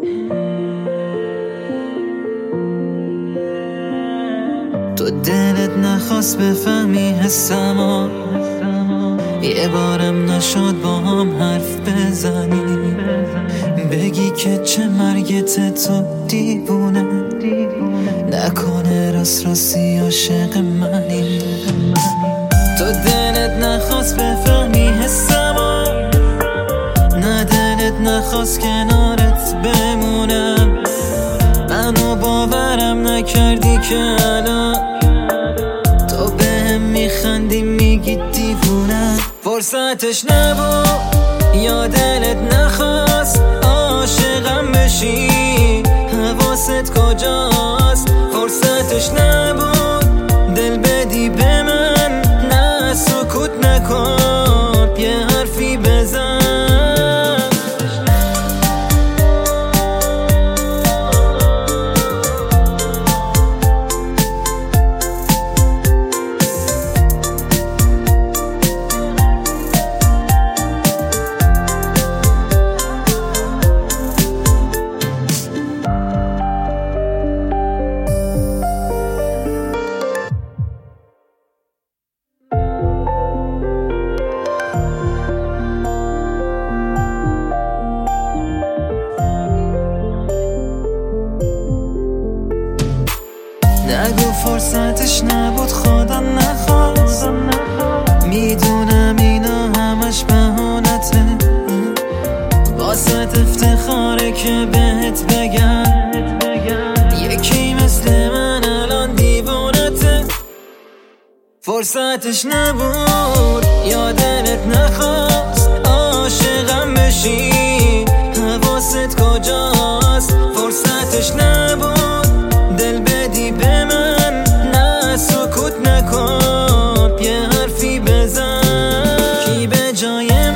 تو دلت نخواست بفهمی حسمو، یه بارم نشد با هم حرف بزنی، بگی که چه مرگت تو دیوونه، نکنه راست راستی عاشق منی. تو دلت نخواست بفهمی حسمو، نه دلت نخواست کنارت بمونم، منو باورم نکردی که الان تو بهم میخندی میگی دیوونه. فرصتش نبود یا دلت نخواست عاشقم بشی، حواست کجاست؟ فرصتش نبود دل بدی به من، نه سکوت نکن یه حرفی بزن. نگو فرصتش نبود خدا نخواست، میدونم اینا همش بهانته، واسه افتخاره که بهت بگم یکی مثل من الان دیوونته. فرصتش نبود یا دلت نخواست عاشقم بشی، حواست کجاست؟ فرصتش نبود دل بدی به من، نه سکوت نکن یه حرفی بزن. کی به جای